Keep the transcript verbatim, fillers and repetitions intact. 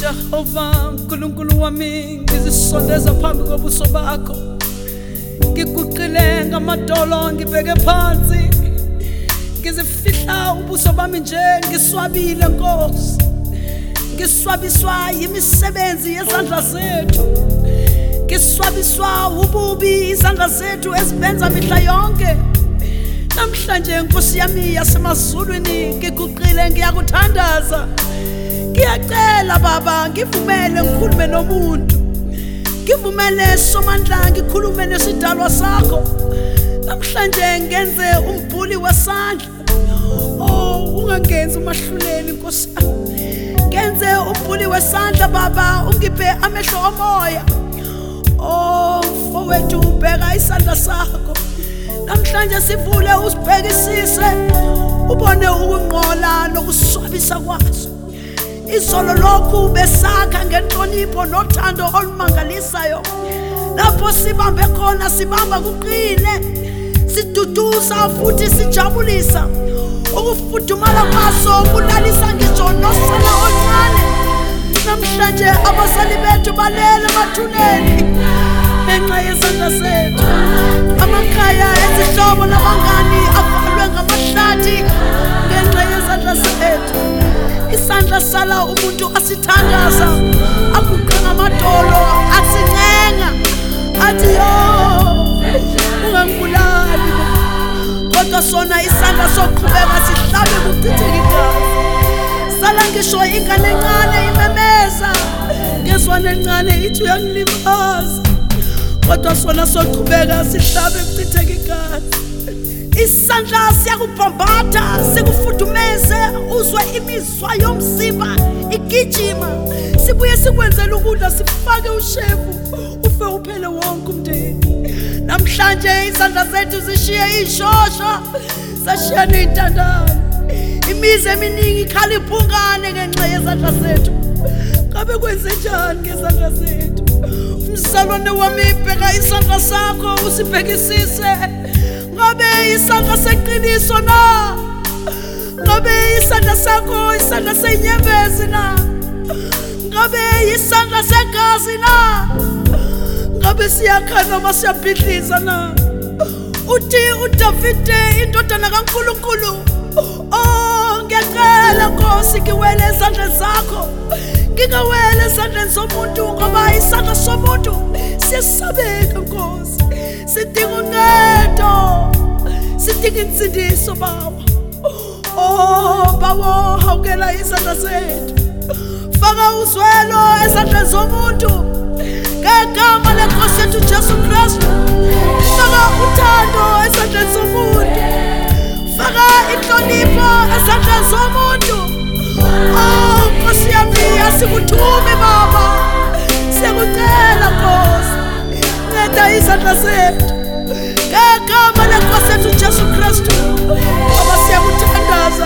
Jehova uNkulunkulu wami, ngizisondeza phambi kobuso bakho, ngiguqile ngamadolo ngibeke phansi, ngizifihla ubuso bami nje ngiswabile Nkosi, ngiswabiswa yimisebenzi yezandla zethu, ngiswabiswa ububi izandla zethu ezibenza mihla yonke. Namhlanje Nkosi yami yasemazulwini ngiguqile ngiyakuthandaza, ngiyacela Baba ngivumele ngikhulume nomuntu, ngivumele somandla ngikhulume nesidalwa sakho. Namhlanje ngenze umbhuli wesandla, oh ungangenzi umahluleli Nkosi, ngenze umbhuli wesandla Baba, ungiphe amehlo omoya, oh mfowethu ubheka isandla sakho. Namhlanje sivule usibhekisise, ubone ukunqola nokuswabisa kwaso. Izolo lokhu besakha ngenhlonipho nothando olumangalisayo, lapho sibambe khona sibamba kuqine, siduduza futhi sijabulisa, ukufudumala kwaso kulalisa ngisho nosana oncane. Namhlanje abasali bethu balele emathuneni ngenxa yezandla zethu, amakhaya ezihlobo nabangani avalwe ngamahlathi ngenxa yezandla zethu. Isandla sala umuntu asithandaza, aguqa ngamadolo asincenga, athi yo ungangibulali, kodwa sona isandla soqhubeka sihlabe kuchitheke igazi. Sala ngisho ingane encane imemeza, ngezwane encane ithi uyangilimaza, kodwa sona soqhubeka sihlabe kuchitheke igazi. Isandla siyakubhambatha sikufudumeze, uzwe imizwa yomzimba igijima, sibuye sikwenzela ukudla sifake ushevu ufe uphele wonke umndeni. Namhlanje izandla zethu zishiye ishosha, sashiya nezintandane, imizi eminingi ikhala iphungane ngenxa yezandla zethu. Ngabe kwenze njani ngezandla zethu? Umzalwane wami bheka isandla sakho usibhekisise, ngabe isandla seqiniso na? Ngabe isandla sakho isandla senyembezi na? Ngabe isandla segazi na? Ngabe siyakha noma siyabhidliza na? Uthi uDavide indodana kaNkulunkulu, oh ngiyacela Nkosi ngiwele ezandleni zakho, ngingawele ezandleni zomuntu, ngoba isandla somuntu siyasabeka Nkosi. Sidinga uncedo, sidinga insindiso Baba. Oh Baba, hawukela izandla zethu, faka uzwelo ezandleni zomuntu ngegama leNkosi yethu Jesu Kristu. Faka uthando ezandleni zomuntu, faka inhlonipho ezandleni zomuntu. Oh Nkosi yami asikuthume Baba, siyakucela Nkosi, nceda izandla zethu ngegama leNkosi yethu Jesu Kristu. Baba siyakuthandaza